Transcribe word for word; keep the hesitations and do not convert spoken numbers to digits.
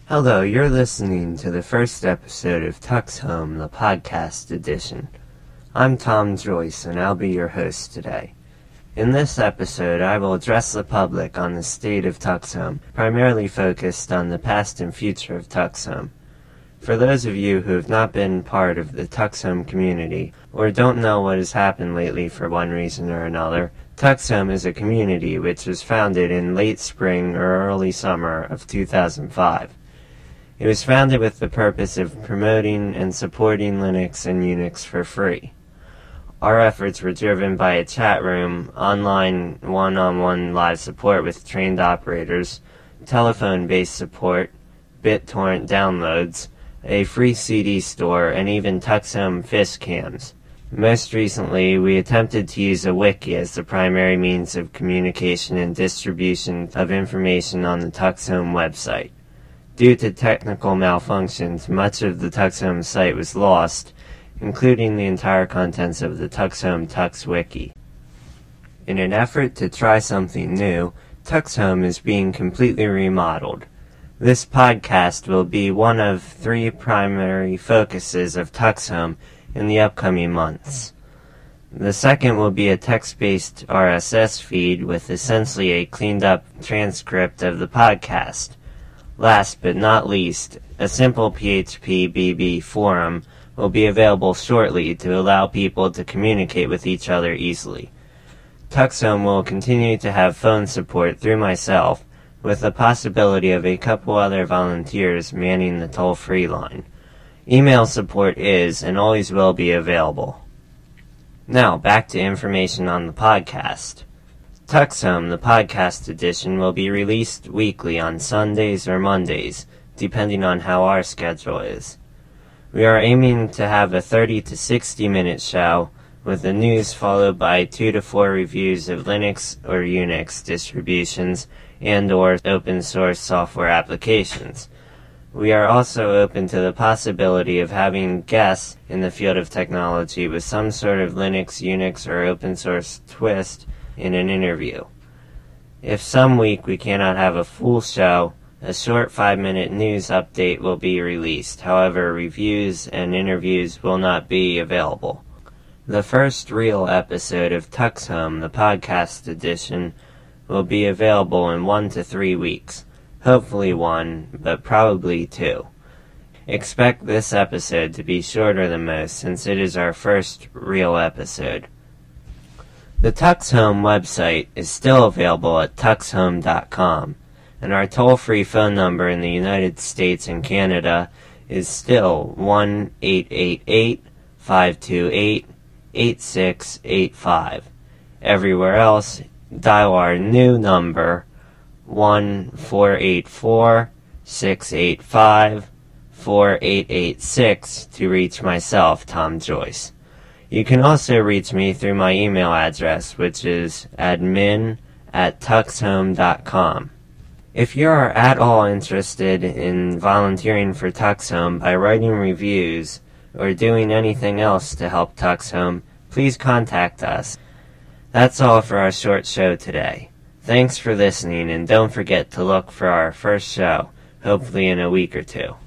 Hello, you're listening to the first episode of Tux Home, the podcast edition. I'm Tom Joyce, and I'll be your host today. In this episode, I will address the public on the state of Tux Home, primarily focused on the past and future of Tux Home. For those of you who have not been part of the Tux Home community, or don't know what has happened lately for one reason or another, Tux Home is a community which was founded in late spring or early summer of two thousand five. It was founded with the purpose of promoting and supporting Linux and Unix for free. Our efforts were driven by a chat room, online one-on-one live support with trained operators, telephone-based support, BitTorrent downloads, a free C D store, and even Tux Home fish cams. Most recently, we attempted to use a wiki as the primary means of communication and distribution of information on the Tux Home website. Due to technical malfunctions, much of the Tux Home site was lost, including the entire contents of the Tux Home Tux Wiki. In an effort to try something new, Tux Home is being completely remodeled. This podcast will be one of three primary focuses of Tux Home in the upcoming months. The second will be a text-based R S S feed with essentially a cleaned-up transcript of the podcast. Last but not least, a simple P H P B B forum will be available shortly to allow people to communicate with each other easily. Tux Home will continue to have phone support through myself, with the possibility of a couple other volunteers manning the toll-free line. Email support is and always will be available. Now, back to information on the podcast. Tux Home, the podcast edition, will be released weekly on Sundays or Mondays, depending on how our schedule is. We are aiming to have a thirty to sixty minute show, with the news followed by two to four reviews of Linux or Unix distributions and or open source software applications. We are also open to the possibility of having guests in the field of technology with some sort of Linux, Unix, or open source twist in an interview. If some week we cannot have a full show, a short five minute news update will be released. However, reviews and interviews will not be available. The first real episode of Tux Home, the podcast edition, will be available in one to three weeks. Hopefully one, but probably two. Expect this episode to be shorter than most since it is our first real episode. The Tux Home website is still available at tux home dot com, and our toll-free phone number in the United States and Canada is still one eight eight eight, five two eight, eight six eight five. Everywhere else, dial our new number, one four eight four, six eight five, four eight eight six, to reach myself, Tom Joyce. You can also reach me through my email address, which is admin at tux home dot com. If you are at all interested in volunteering for Tux Home by writing reviews or doing anything else to help Tux Home, please contact us. That's all for our short show today. Thanks for listening, and don't forget to look for our first show, hopefully in a week or two.